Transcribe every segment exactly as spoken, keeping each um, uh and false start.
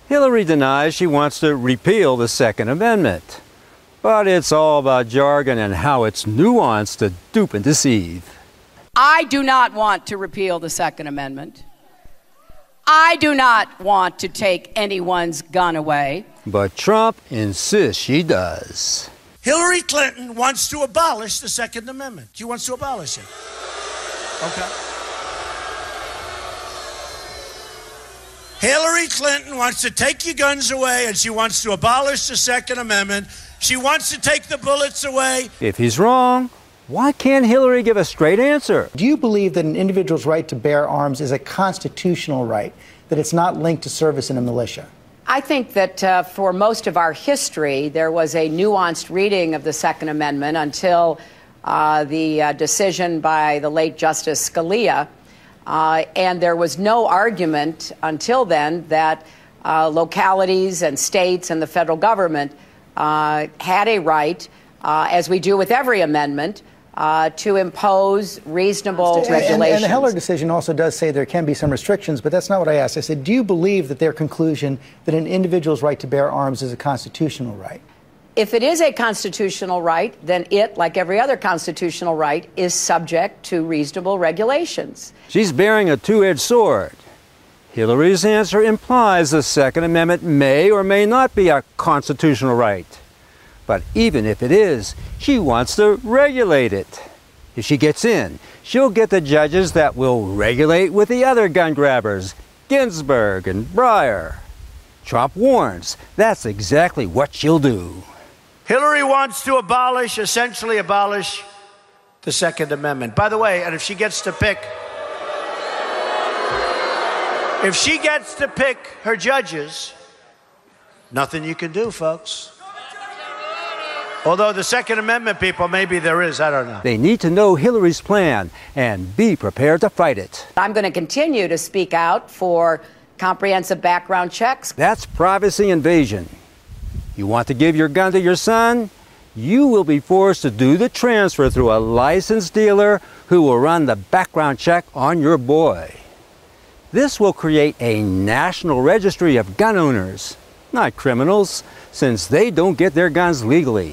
Hillary denies she wants to repeal the Second Amendment. But it's all about jargon and how it's nuanced to dupe and deceive. I do not want to repeal the Second Amendment. I do not want to take anyone's gun away. But Trump insists she does. Hillary Clinton wants to abolish the Second Amendment. She wants to abolish it. Okay. Hillary Clinton wants to take your guns away, and she wants to abolish the Second Amendment. She wants to take the bullets away. If he's wrong, why can't Hillary give a straight answer? Do you believe that an individual's right to bear arms is a constitutional right, that it's not linked to service in a militia? I think that uh, for most of our history, there was a nuanced reading of the Second Amendment until uh, the uh, decision by the late Justice Scalia. Uh, and there was no argument until then that uh, localities and states and the federal government uh, had a right, uh, as we do with every amendment, Uh, to impose reasonable and, regulations. And, and the Heller decision also does say there can be some restrictions, but that's not what I asked. I said, do you believe that their conclusion that an individual's right to bear arms is a constitutional right? If it is a constitutional right, then it, like every other constitutional right, is subject to reasonable regulations. She's bearing a two-edged sword. Hillary's answer implies the Second Amendment may or may not be a constitutional right. But even if it is, she wants to regulate it. If she gets in, she'll get the judges that will regulate with the other gun grabbers, Ginsburg and Breyer. Trump warns that's exactly what she'll do. Hillary wants to abolish, essentially abolish, the Second Amendment. By the way, and if she gets to pick, if she gets to pick her judges, nothing you can do, folks. Although the Second Amendment people, maybe there is, I don't know. They need to know Hillary's plan and be prepared to fight it. I'm going to continue to speak out for comprehensive background checks. That's privacy invasion. You want to give your gun to your son? You will be forced to do the transfer through a licensed dealer who will run the background check on your boy. This will create a national registry of gun owners, not criminals, since they don't get their guns legally.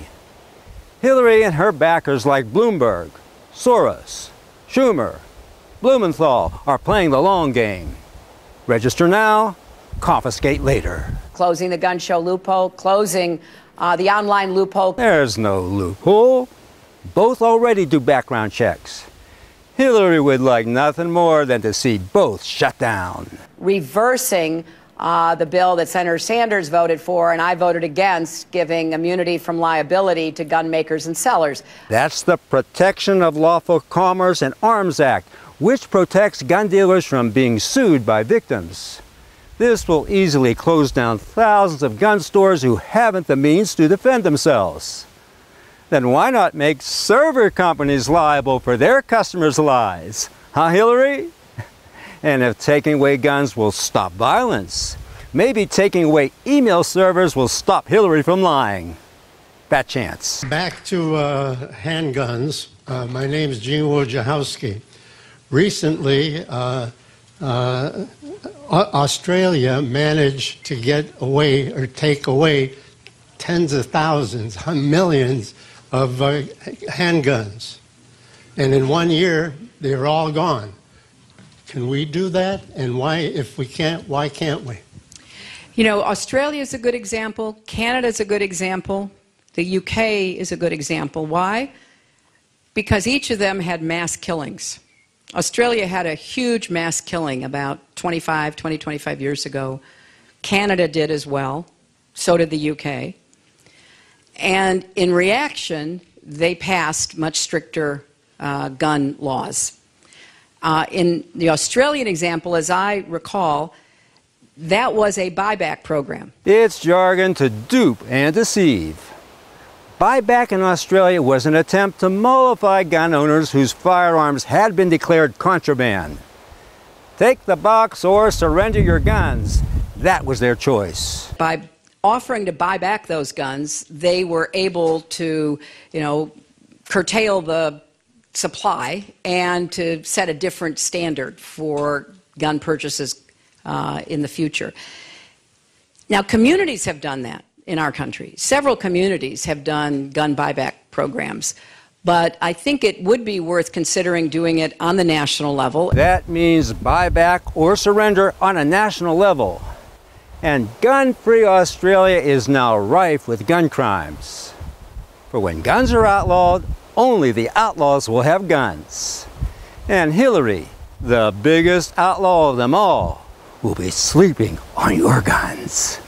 Hillary and her backers like Bloomberg, Soros, Schumer, Blumenthal are playing the long game. Register now, confiscate later. Closing the gun show loophole, closing uh, the online loophole. There's no loophole. Both already do background checks. Hillary would like nothing more than to see both shut down. Reversing Uh, the bill that Senator Sanders voted for and I voted against, giving immunity from liability to gun makers and sellers. That's the Protection of Lawful Commerce and Arms Act, which protects gun dealers from being sued by victims. This will easily close down thousands of gun stores who haven't the means to defend themselves. Then why not make server companies liable for their customers' lies? Huh, Hillary? And if taking away guns will stop violence, maybe taking away email servers will stop Hillary from lying. Fat chance. Back to uh, handguns. Uh, my name is Gene Wojciechowski. Recently, uh, uh, Australia managed to get away or take away tens of thousands, millions of uh, handguns. And in one year, they were all gone. Can we do that? And why, if we can't, why can't we? You know, Australia is a good example. Canada is a good example. The U K is a good example. Why? Because each of them had mass killings. Australia had a huge mass killing about twenty-five, twenty, twenty-five years ago. Canada did as well. So did the U K. And in reaction, they passed much stricter uh, gun laws. Uh, in the Australian example, as I recall, that was a buyback program. It's jargon to dupe and deceive. Buyback in Australia was an attempt to mollify gun owners whose firearms had been declared contraband. Take the box or surrender your guns. That was their choice. By offering to buy back those guns, they were able to, you know, curtail the supply and to set a different standard for gun purchases uh, in the future. Now, communities have done that in our country. Several communities have done gun buyback programs. But I think it would be worth considering doing it on the national level. That means buyback or surrender on a national level. And gun-free Australia is now rife with gun crimes. For when guns are outlawed, only the outlaws will have guns. And Hillary, the biggest outlaw of them all, will be sleeping on your guns.